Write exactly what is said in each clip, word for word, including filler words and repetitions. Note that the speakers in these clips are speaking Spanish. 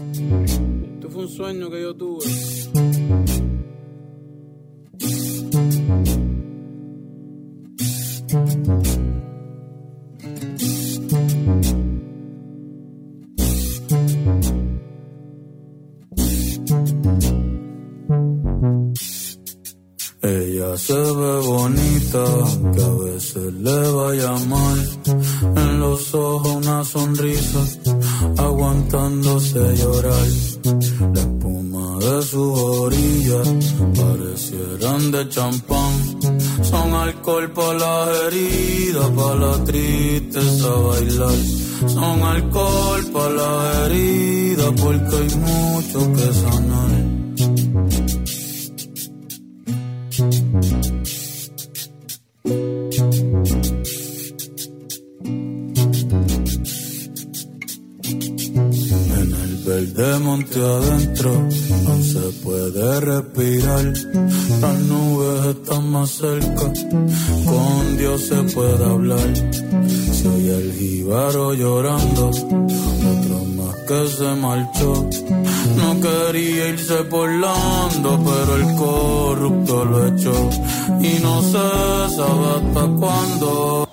Esto fue un sueño que yo tuve. Ella se ve bonita, que a veces le vaya mal. En los ojos una sonrisa, aguantándose llorar. La espuma de sus orillas parecieran de champán. Son alcohol para las heridas, para la tristeza bailar. Son alcohol para las heridas, porque hay mucho que sanar. En el verde monte adentro no se puede respirar. Las nubes están más cerca, con Dios se puede hablar. Soy el jíbaro llorando, otro más que se marchó. No quería irse volando, pero el corrupto lo echó. Y no se sabe hasta cuándo.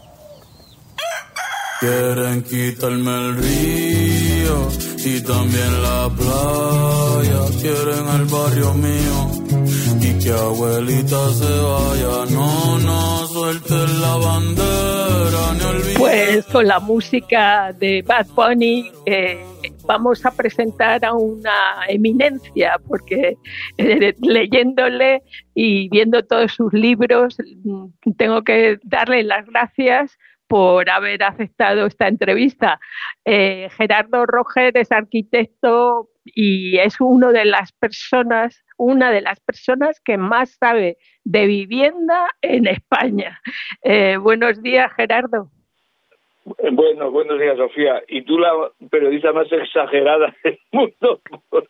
Quieren quitarme el río y también la playa. Quieren el barrio mío y que abuelita se vaya. No, no suelten la bandera ni olviden. Pues con la música de Bad Bunny eh, vamos a presentar a una eminencia, porque eh, leyéndole y viendo todos sus libros tengo que darle las gracias por haber aceptado esta entrevista. Eh, Gerardo Roger es arquitecto y es uno de las personas, una de las personas que más sabe de vivienda en España. Eh, buenos días, Gerardo. Bueno, buenos días, Sofía. Y tú la periodista más exagerada del mundo.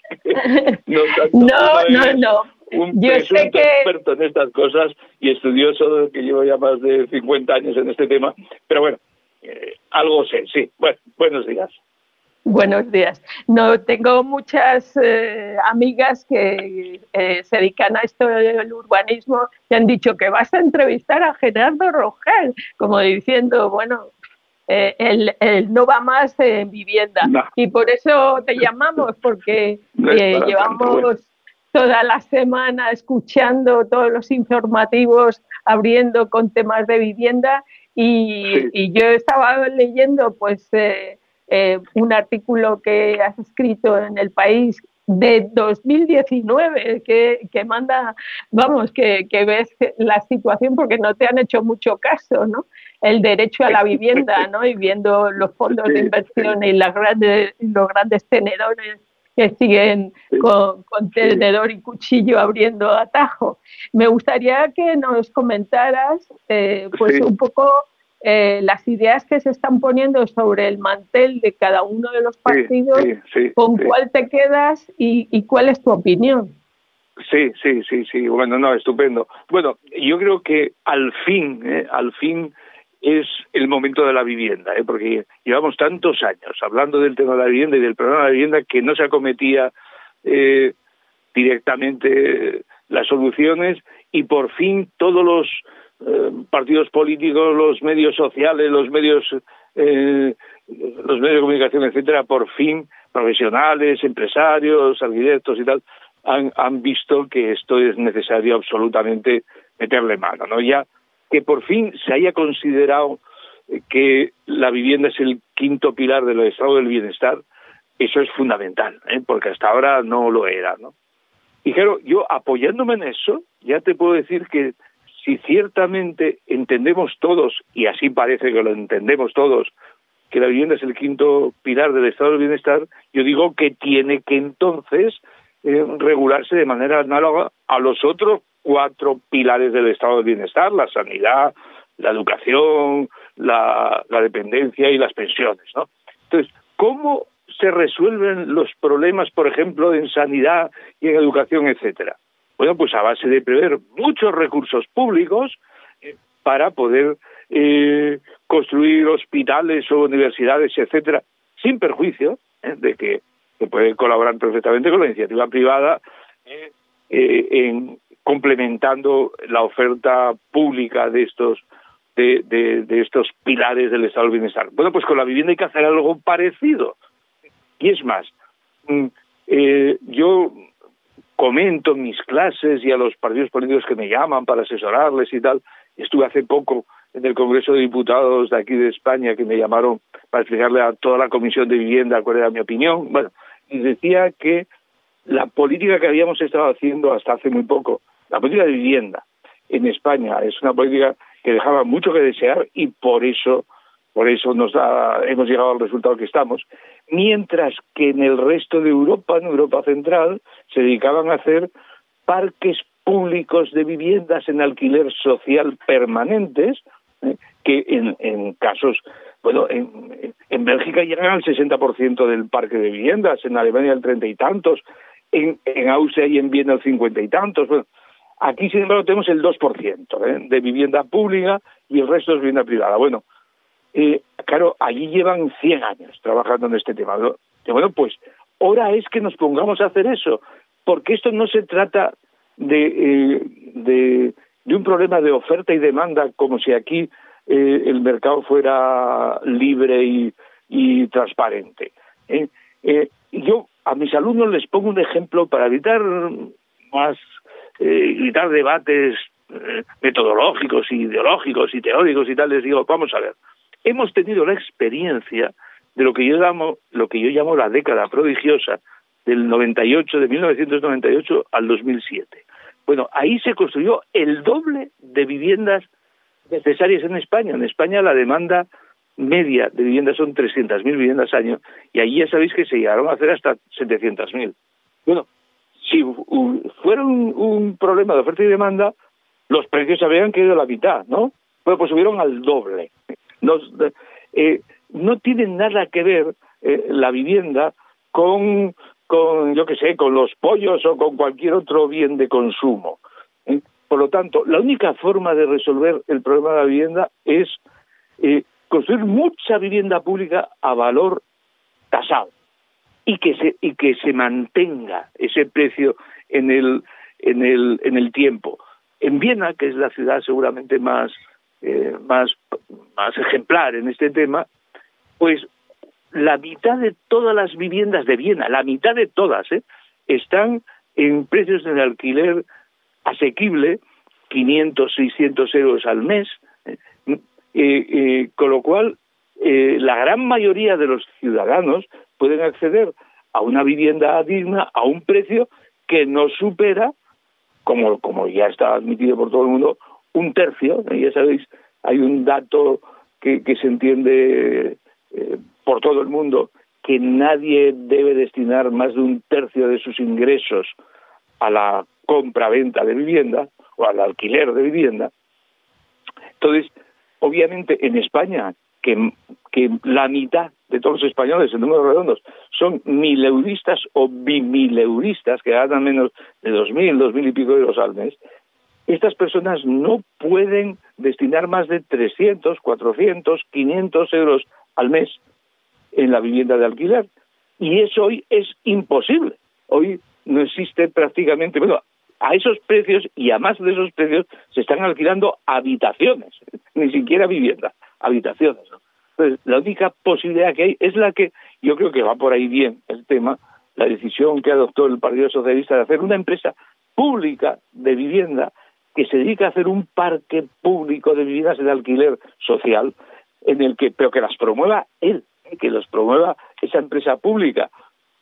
No, no, no. Un Yo sé que experto en estas cosas y estudioso, que llevo ya más de cincuenta años en este tema. Pero bueno, eh, algo sé, sí. Bueno, buenos días. Buenos días. No, tengo muchas eh, amigas que eh, se dedican a esto del urbanismo y han dicho que vas a entrevistar a Gerardo Roger, como diciendo, bueno, eh, él, él no va más en vivienda. No. Y por eso te llamamos, porque no es eh, llevamos tanto, bueno. toda la semana escuchando todos los informativos, abriendo con temas de vivienda y, sí. y yo estaba leyendo pues eh, eh, un artículo que has escrito en El País de dos mil diecinueve que, que manda, vamos, que, que ves la situación porque no te han hecho mucho caso, ¿no? El derecho a la vivienda, ¿no? Y viendo los fondos de inversión y las grandes, los grandes tenedores que siguen con, con tenedor y cuchillo abriendo atajo. Me gustaría que nos comentaras eh, pues sí. un poco eh, las ideas que se están poniendo sobre el mantel de cada uno de los partidos, sí, sí, sí, con sí. cuál te quedas y, y cuál es tu opinión. Sí, sí, sí, sí. Bueno, no, estupendo. Bueno, yo creo que al fin, eh, al fin es el momento de la vivienda, ¿eh? Porque llevamos tantos años hablando del tema de la vivienda y del problema de la vivienda que no se acometía eh, directamente las soluciones y por fin todos los eh, partidos políticos, los medios sociales, los medios eh, los medios de comunicación, etcétera, por fin profesionales, empresarios, arquitectos y tal, han, han visto que esto es necesario absolutamente meterle mano, ¿no? Ya que por fin se haya considerado que la vivienda es el quinto pilar del estado del bienestar, eso es fundamental, ¿eh? Porque hasta ahora no lo era, ¿no? Y claro, yo apoyándome en eso, ya te puedo decir que si ciertamente entendemos todos, y así parece que lo entendemos todos, que la vivienda es el quinto pilar del estado del bienestar, yo digo que tiene que entonces eh, regularse de manera análoga a los otros cuatro pilares del estado del bienestar: la sanidad, la educación, la, la dependencia y las pensiones, ¿no? Entonces, ¿cómo se resuelven los problemas, por ejemplo, en sanidad y en educación, etcétera? Bueno, pues a base de prever muchos recursos públicos eh, para poder eh, construir hospitales o universidades, etcétera, sin perjuicio eh, de que que puede colaborar perfectamente con la iniciativa privada eh, eh, en complementando la oferta pública de estos de, de, de estos pilares del estado del bienestar. Bueno, pues con la vivienda hay que hacer algo parecido. Y es más, eh, yo comento en mis clases y a los partidos políticos que me llaman para asesorarles y tal. Estuve hace poco en el Congreso de Diputados de aquí de España, que me llamaron para explicarle a toda la Comisión de Vivienda cuál era mi opinión. Bueno, y decía que la política que habíamos estado haciendo hasta hace muy poco, la política de vivienda en España, es una política que dejaba mucho que desear y por eso por eso nos da, hemos llegado al resultado que estamos, mientras que en el resto de Europa, en Europa Central, se dedicaban a hacer parques públicos de viviendas en alquiler social permanentes, eh, que en, en casos, bueno, en, en Bélgica llegan al sesenta por ciento del parque de viviendas, en Alemania el treinta y tantos, en, en Austria y en Viena el cincuenta y tantos. Bueno, aquí, sin embargo, tenemos el dos por ciento ¿eh? de vivienda pública y el resto es vivienda privada. Bueno, eh, claro, allí llevan cien años trabajando en este tema. ¿No? Y bueno, pues, hora es que nos pongamos a hacer eso, porque esto no se trata de, eh, de, de un problema de oferta y demanda, como si aquí eh, el mercado fuera libre y, y transparente. ¿eh? Eh, yo a mis alumnos les pongo un ejemplo para evitar más eh, evitar debates eh, metodológicos, ideológicos y teóricos y tal. Les digo, vamos a ver, hemos tenido la experiencia de lo que yo llamo lo que yo llamo la década prodigiosa del noventa y ocho, de mil novecientos noventa y ocho al dos mil siete. Bueno, ahí se construyó el doble de viviendas necesarias en España. En España la demanda media de viviendas son trescientas mil viviendas al año, y allí ya sabéis que se llegaron a hacer hasta setecientas mil. Bueno, si fuera un, un problema de oferta y demanda, los precios habrían caído a la mitad, ¿no? Bueno, pues subieron al doble. Nos, eh, no tienen nada que ver eh, la vivienda con, con, yo qué sé, con los pollos o con cualquier otro bien de consumo. ¿eh? Por lo tanto, la única forma de resolver el problema de la vivienda es eh, construir mucha vivienda pública a valor tasado y que se y que se mantenga ese precio en el en el en el tiempo. En Viena, que es la ciudad seguramente más eh, más más ejemplar en este tema, pues la mitad de todas las viviendas de Viena, la mitad de todas, ¿eh? están en precios de alquiler asequible, quinientos, seiscientos euros al mes, ¿eh? Eh, eh, con lo cual eh, la gran mayoría de los ciudadanos pueden acceder a una vivienda digna a un precio que no supera, como, como ya está admitido por todo el mundo, un tercio. ¿eh? Ya sabéis, hay un dato que, que se entiende eh, por todo el mundo, que nadie debe destinar más de un tercio de sus ingresos a la compra-venta de vivienda o al alquiler de vivienda. Entonces, obviamente en España, que, que la mitad de todos los españoles, en números redondos, son mileuristas o bimileuristas, que ganan menos de dos mil, dos mil y pico euros al mes, estas personas no pueden destinar más de trescientos, cuatrocientos, quinientos euros al mes en la vivienda de alquiler. Y eso hoy es imposible. Hoy no existe prácticamente... Bueno, a esos precios y a más de esos precios se están alquilando habitaciones, ni siquiera vivienda, habitaciones, ¿no? Entonces, la única posibilidad que hay es la que yo creo que va por ahí bien el tema, la decisión que adoptó el Partido Socialista de hacer una empresa pública de vivienda que se dedica a hacer un parque público de viviendas de alquiler social, en el que, pero que las promueva él, que los promueva esa empresa pública,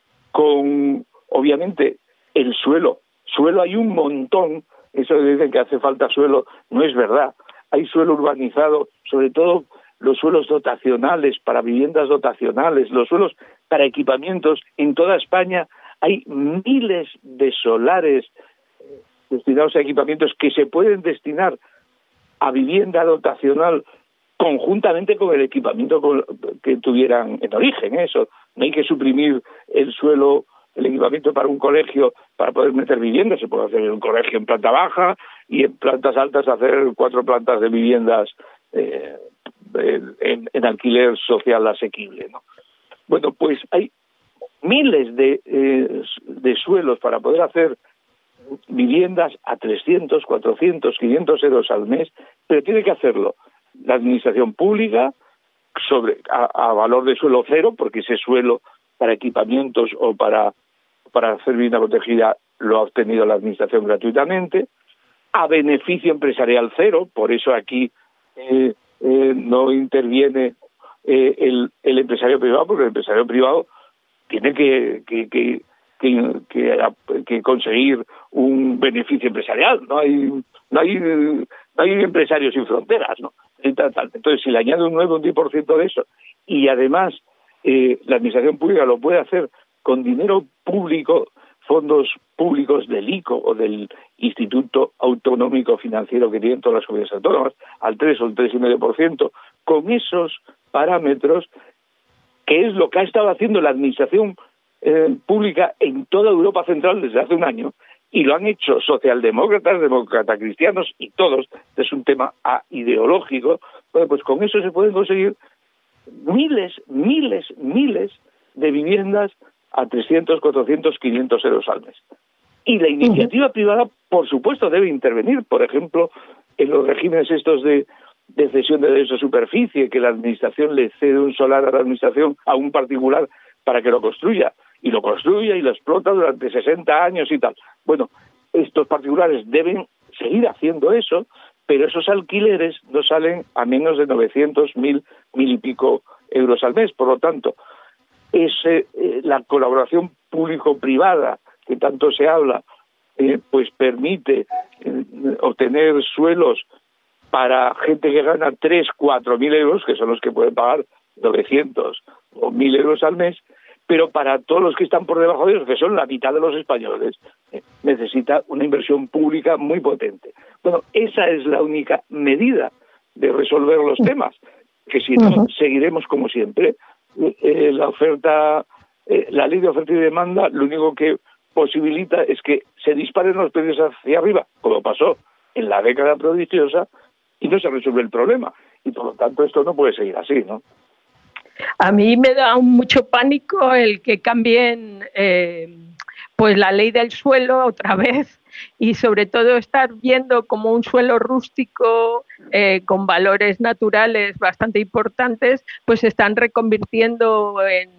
con, obviamente, el suelo. Suelo hay un montón, eso que dicen que hace falta suelo, no es verdad. Hay suelo urbanizado, sobre todo los suelos dotacionales, para viviendas dotacionales, los suelos para equipamientos. En toda España hay miles de solares destinados a equipamientos que se pueden destinar a vivienda dotacional conjuntamente con el equipamiento que tuvieran en origen. Eso, no hay que suprimir el suelo, el equipamiento para un colegio para poder meter viviendas. Se puede hacer un colegio en planta baja y en plantas altas hacer cuatro plantas de viviendas eh, en, en alquiler social asequible, ¿no? Bueno, pues hay miles de, eh, de suelos para poder hacer viviendas a trescientos, cuatrocientos, quinientos euros al mes, pero tiene que hacerlo la administración pública sobre a, a valor de suelo cero, porque ese suelo para equipamientos o para, para hacer vivienda protegida lo ha obtenido la administración gratuitamente, a beneficio empresarial cero, por eso aquí eh, eh, no interviene eh, el, el empresario privado, porque el empresario privado tiene que, que, que, que, que, que conseguir un beneficio empresarial. No hay, no hay, no hay empresarios sin fronteras, ¿no? Entonces, si le añade un nueve o un diez por ciento de eso, y además eh, la administración pública lo puede hacer con dinero público, fondos públicos del I C O o del Instituto Autonómico Financiero que tienen todas las comunidades autónomas, al tres o el tres coma cinco por ciento, con esos parámetros, que es lo que ha estado haciendo la administración eh, pública en toda Europa Central desde hace un año, y lo han hecho socialdemócratas, demócratas cristianos y todos. Es un tema ah, ideológico. Bueno, pues con eso se pueden conseguir miles, miles, miles de viviendas a trescientos, cuatrocientos, quinientos euros al mes. Y la iniciativa uh-huh. privada, por supuesto, debe intervenir, por ejemplo, en los regímenes estos de, de cesión de derechos de superficie, que la administración le cede un solar a la administración, a un particular, para que lo construya, y lo construya y lo explota durante sesenta años y tal. Bueno, estos particulares deben seguir haciendo eso, pero esos alquileres no salen a menos de novecientos, mil, mil y pico euros al mes. Por lo tanto, ese, eh, la colaboración público-privada que tanto se habla, eh, pues permite eh, obtener suelos para gente que gana tres, cuatro mil euros, que son los que pueden pagar novecientos o mil euros al mes, pero para todos los que están por debajo de ellos, que son la mitad de los españoles, eh, necesita una inversión pública muy potente. Bueno, esa es la única medida de resolver los temas, que si no, uh-huh. seguiremos como siempre. Eh, la oferta, eh, la ley de oferta y demanda, lo único que posibilita es que se disparen los precios hacia arriba, como pasó en la década prodigiosa, y no se resuelve el problema. Y por lo tanto esto no puede seguir así, ¿no? A mí me da mucho pánico el que cambien eh, pues la ley del suelo otra vez, y sobre todo estar viendo como un suelo rústico eh, con valores naturales bastante importantes, pues se están reconvirtiendo en,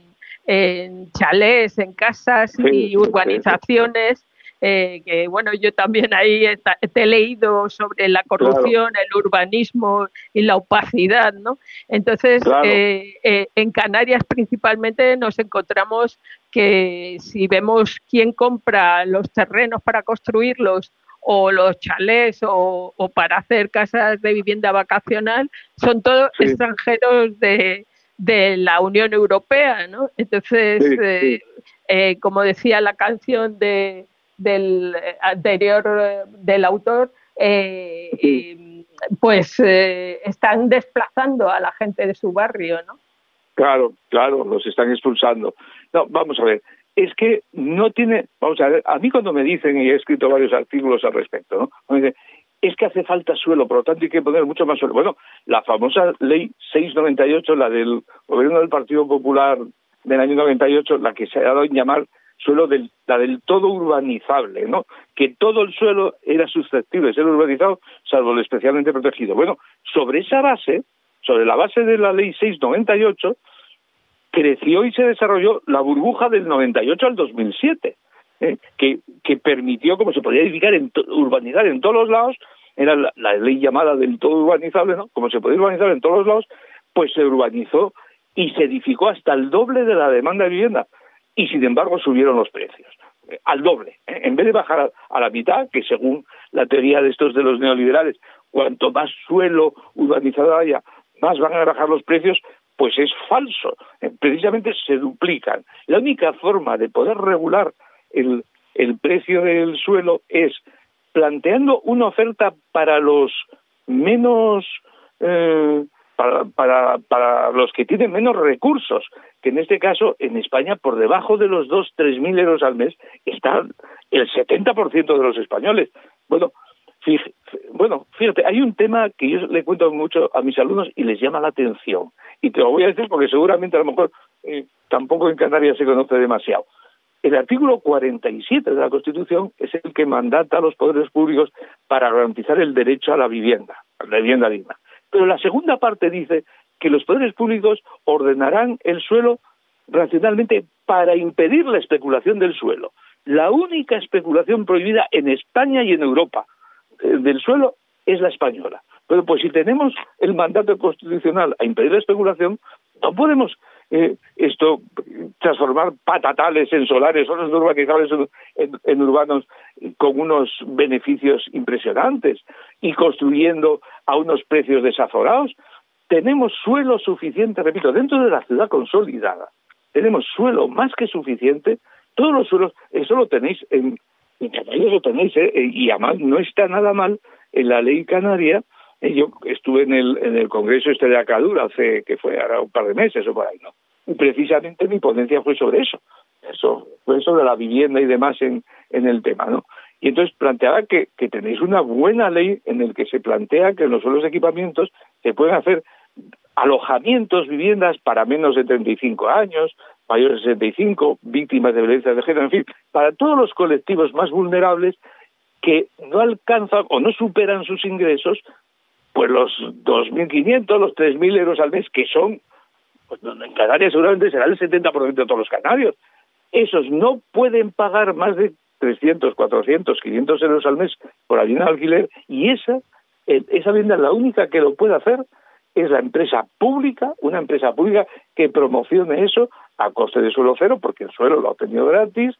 en chalés, en casas y urbanizaciones. Eh, que bueno, yo también ahí he, he leído sobre la corrupción, claro. el urbanismo y la opacidad, ¿no? Entonces, claro. eh, eh, en Canarias principalmente nos encontramos que si vemos quién compra los terrenos para construirlos o los chalés o, o para hacer casas de vivienda vacacional, son todos sí. extranjeros de, de la Unión Europea, ¿no? Entonces, sí, eh, sí. Eh, como decía la canción de del anterior del autor, eh, eh, pues eh, están desplazando a la gente de su barrio, ¿no? Claro, claro, los están expulsando. No, vamos a ver, es que no tiene, vamos a ver, a mí cuando me dicen, y he escrito varios artículos al respecto, ¿no? Me dicen, es que hace falta suelo, por lo tanto hay que poner mucho más suelo. Bueno, la famosa ley seiscientos noventa y ocho, la del gobierno del Partido Popular del año noventa y ocho, la que se ha dado en llamar suelo del, la del todo urbanizable, ¿no? Que todo el suelo era susceptible de ser urbanizado, salvo el especialmente protegido. Bueno, sobre esa base, sobre la base de la ley seiscientos noventa y ocho, creció y se desarrolló la burbuja del noventa y ocho al dos mil siete, ¿eh? que, que permitió, como se podía edificar, en to, urbanizar en todos los lados, era la, la ley llamada del todo urbanizable, ¿no? Como se podía urbanizar en todos los lados, pues se urbanizó y se edificó hasta el doble de la demanda de vivienda. Y sin embargo subieron los precios, eh, al doble, ¿eh? En vez de bajar a, a la mitad, que según la teoría de estos de los neoliberales, cuanto más suelo urbanizado haya, más van a bajar los precios, pues es falso, eh, precisamente se duplican. La única forma de poder regular el, el precio del suelo es planteando una oferta para los menos... Eh, Para, para, para los que tienen menos recursos, que en este caso, en España, por debajo de los dos, tres mil euros al mes, está el setenta por ciento de los españoles. Bueno, fíjate, bueno, fíjate, hay un tema que yo le cuento mucho a mis alumnos y les llama la atención. Y te lo voy a decir porque seguramente a lo mejor eh, tampoco en Canarias se conoce demasiado. El artículo cuarenta y siete de la Constitución es el que mandata a los poderes públicos para garantizar el derecho a la vivienda, a la vivienda digna. Pero la segunda parte dice que los poderes públicos ordenarán el suelo racionalmente para impedir la especulación del suelo. La única especulación prohibida en España y en Europa eh, del suelo es la española. Pero pues si tenemos el mandato constitucional a impedir la especulación, no podemos eh, esto transformar patatales en solares, zonas urbanizables en, en, en urbanos con unos beneficios impresionantes y construyendo a unos precios desaforados. Tenemos suelo suficiente, repito, dentro de la ciudad consolidada. Tenemos suelo más que suficiente. Todos los suelos, eso lo tenéis en, en Canarias, lo tenéis, ¿eh? Y además no está nada mal en la ley canaria. Eh, yo estuve en el en el Congreso este de Acadura hace, que fue ahora un par de meses o por ahí, ¿no? Y precisamente mi ponencia fue sobre eso. Eso fue sobre la vivienda y demás en, en el tema, ¿no? Y entonces planteaba que, que tenéis una buena ley en el que se plantea que en los suelos de equipamientos se pueden hacer alojamientos, viviendas para menos de treinta y cinco años, mayores de sesenta y cinco, víctimas de violencia de género, en fin, para todos los colectivos más vulnerables que no alcanzan o no superan sus ingresos, pues los dos mil quinientos, los tres mil euros al mes, que son, pues en Canarias seguramente será el setenta por ciento de todos los canarios. Esos no pueden pagar más de trescientos, cuatrocientos, quinientos euros al mes por vivienda de alquiler, y esa, esa vivienda, la única que lo puede hacer es la empresa pública, una empresa pública que promocione eso a coste de suelo cero, porque el suelo lo ha obtenido gratis,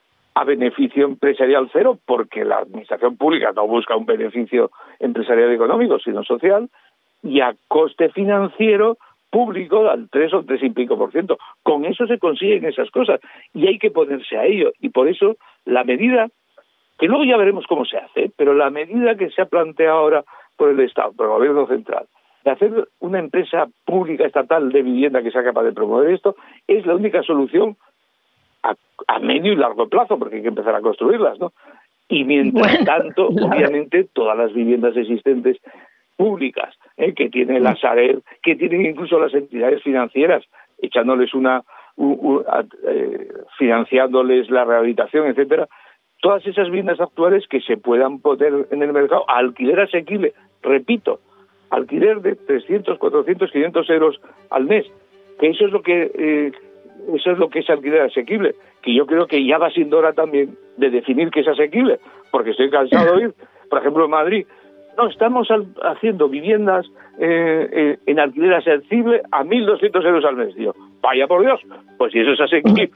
a beneficio empresarial cero, porque la administración pública no busca un beneficio empresarial económico, sino social, y a coste financiero público al tres o tres y pico por ciento. Con eso se consiguen esas cosas, y hay que ponerse a ello. Y por eso la medida, que luego ya veremos cómo se hace, pero la medida que se ha planteado ahora por el Estado, por el Gobierno Central, de hacer una empresa pública estatal de vivienda que sea capaz de promover esto, es la única solución a, a medio y largo plazo, porque hay que empezar a construirlas, ¿no? Y mientras bueno, tanto, obviamente, todas las viviendas existentes públicas, ¿eh? que tiene la Sareb, que tienen incluso las entidades financieras, echándoles una, un, un, a, eh, financiándoles la rehabilitación, etcétera, todas esas viviendas actuales que se puedan poner en el mercado a alquiler asequible, repito, alquiler de trescientos, cuatrocientos, quinientos euros al mes, que eso es lo que eh, eso es lo que es alquiler asequible, que yo creo que ya va siendo hora también de definir qué es asequible, porque estoy cansado de oír, por ejemplo, en Madrid, no, estamos al, haciendo viviendas eh, eh, en alquiler asequible a mil doscientos euros al mes. Digo, vaya por Dios, pues si eso es asequible,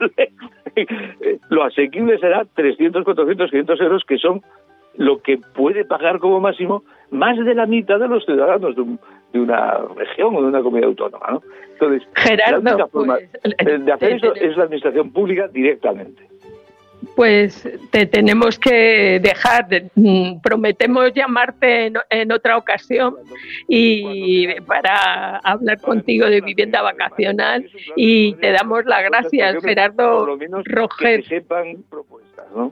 lo asequible será trescientos, cuatrocientos, quinientos euros, que son lo que puede pagar como máximo más de la mitad de los ciudadanos de, un, de una región o de una comunidad autónoma, ¿no? Entonces, Gerardo, la única forma pues, de hacer eso es la administración pública directamente. Pues te tenemos que dejar, prometemos llamarte en, en otra ocasión y para hablar contigo de vivienda vacacional, y te damos las gracias, Gerardo Roger. Que sepan propuestas, ¿no?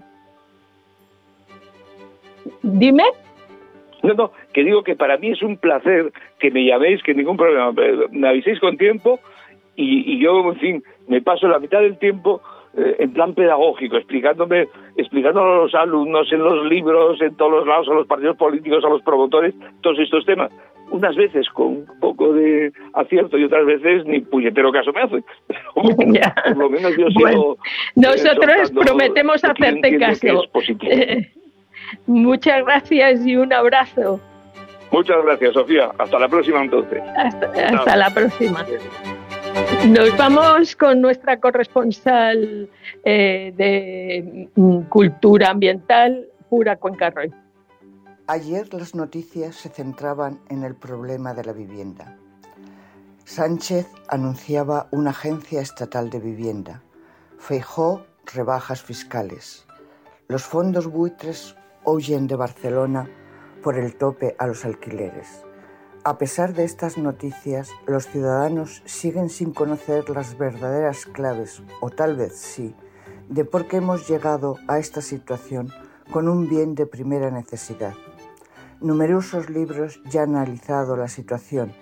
Dime. No, no, que digo que para mí es un placer que me llaméis, que ningún problema, me aviséis con tiempo y, y yo, en fin, me paso la mitad del tiempo eh, en plan pedagógico, explicándome, explicándolo a los alumnos, en los libros, en todos los lados, a los partidos políticos, a los promotores, todos estos temas. Unas veces con un poco de acierto y otras veces ni puñetero caso me hacen. Ya. Por lo menos yo sigo... Bueno, nosotros eh, prometemos hacerte caso. Muchas gracias y un abrazo. Muchas gracias, Sofía. Hasta la próxima, entonces. Hasta, hasta la próxima. Nos vamos con nuestra corresponsal eh, de Cultura Ambiental, Pura Cuenca-Roy. Ayer las noticias se centraban en el problema de la vivienda. Sánchez anunciaba una agencia estatal de vivienda. Feijóo, rebajas fiscales. Los fondos buitres huyen de Barcelona por el tope a los alquileres. A pesar de estas noticias, los ciudadanos siguen sin conocer las verdaderas claves, o tal vez sí, de por qué hemos llegado a esta situación con un bien de primera necesidad. Numerosos libros ya han analizado la situación,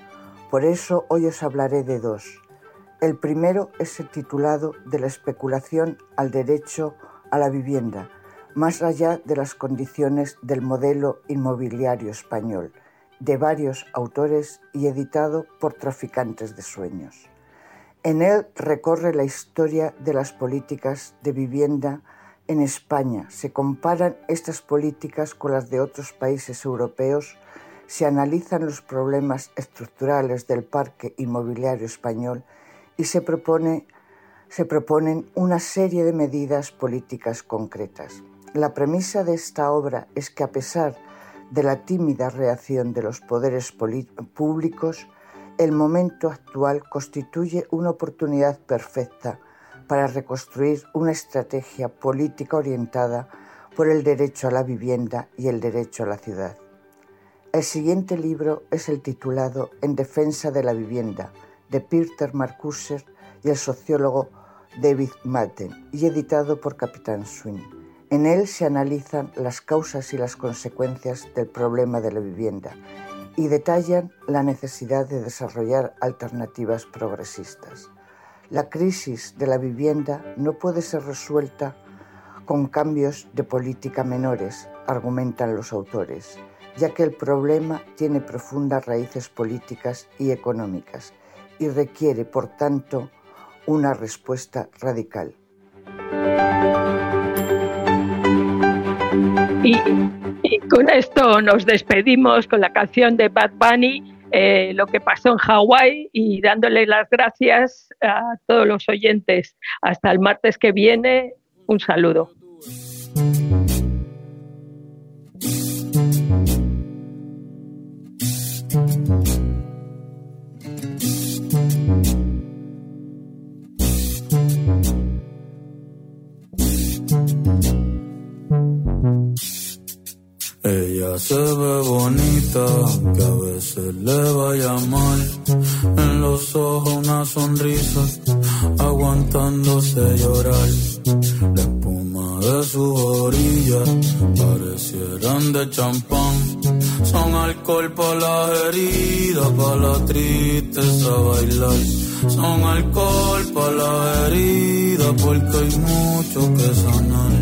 Por eso hoy os hablaré de dos. El primero es el titulado de la especulación al derecho a la vivienda, más allá de las condiciones del modelo inmobiliario español, de varios autores y editado por Traficantes de Sueños. En él recorre la historia de las políticas de vivienda en España. Se comparan estas políticas con las de otros países europeos, se analizan los problemas estructurales del parque inmobiliario español y se propone, se proponen una serie de medidas políticas concretas. La premisa de esta obra es que a pesar de la tímida reacción de los poderes públicos, el momento actual constituye una oportunidad perfecta para reconstruir una estrategia política orientada por el derecho a la vivienda y el derecho a la ciudad. El siguiente libro es el titulado En defensa de la vivienda, de Peter Marcuse y el sociólogo David Madden, y editado por Capitán Swing. En él se analizan las causas y las consecuencias del problema de la vivienda y detallan la necesidad de desarrollar alternativas progresistas. La crisis de la vivienda no puede ser resuelta con cambios de política menores, argumentan los autores, ya que el problema tiene profundas raíces políticas y económicas y requiere, por tanto, una respuesta radical. Y, y con esto nos despedimos con la canción de Bad Bunny, eh, Lo que pasó en Hawái, y dándole las gracias a todos los oyentes. Hasta el martes que viene, un saludo. Ella se ve bonita, que a veces le vaya mal. En los ojos una sonrisa, aguantándose llorar. La espuma de sus orillas parecieran de champán. Son alcohol para las heridas, para la tristeza bailar. Son alcohol para las heridas, porque hay mucho que sanar.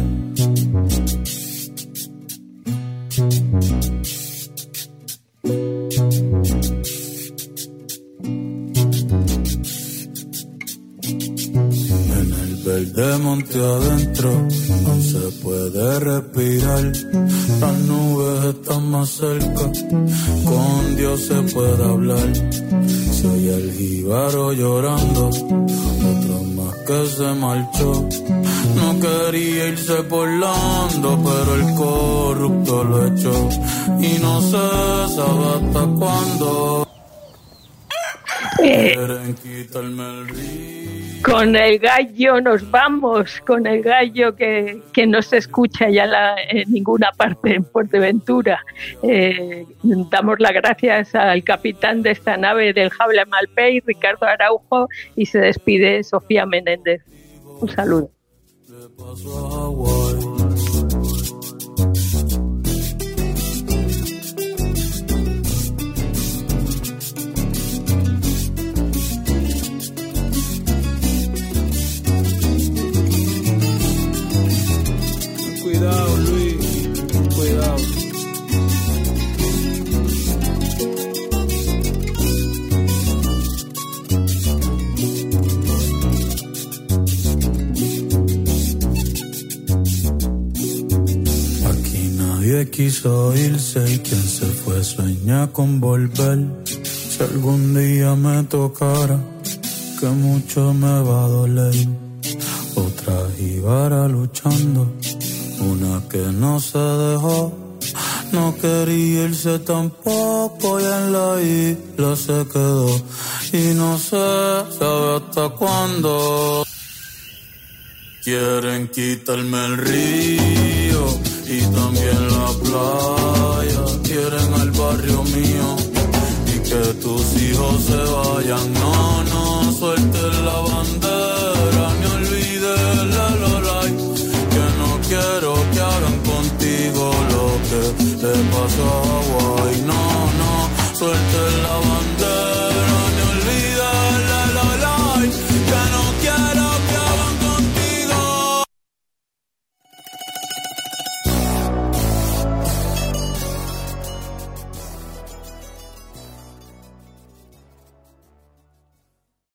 De monte adentro no se puede respirar. Las nubes están más cerca, con Dios se puede hablar. Se oye el jíbaro llorando, otro más que se marchó. No quería irse por Lando, pero el corrupto lo echó. Y no se sabe hasta cuándo quieren quitarme el río. Con el gallo nos vamos, con el gallo que, que no se escucha ya la, en ninguna parte en Fuerteventura. Eh, damos las gracias al capitán de esta nave del Jable Malpey, Ricardo Araujo, y se despide Sofía Menéndez. Un saludo. Cuidado, Luis, cuidado. Aquí nadie quiso irse y quien se fue sueña con volver. Si algún día me tocara, que mucho me va a doler. Otra jíbara luchando, una que no se dejó, no quería irse tampoco y en la isla se quedó. Y no se sabe hasta cuándo quieren quitarme el río y también la playa. Quieren al barrio mío y que tus hijos se vayan. No, no sueltes la bandera ni olvides la lolay. Quiero que hagan contigo lo que le pasó a Hawái.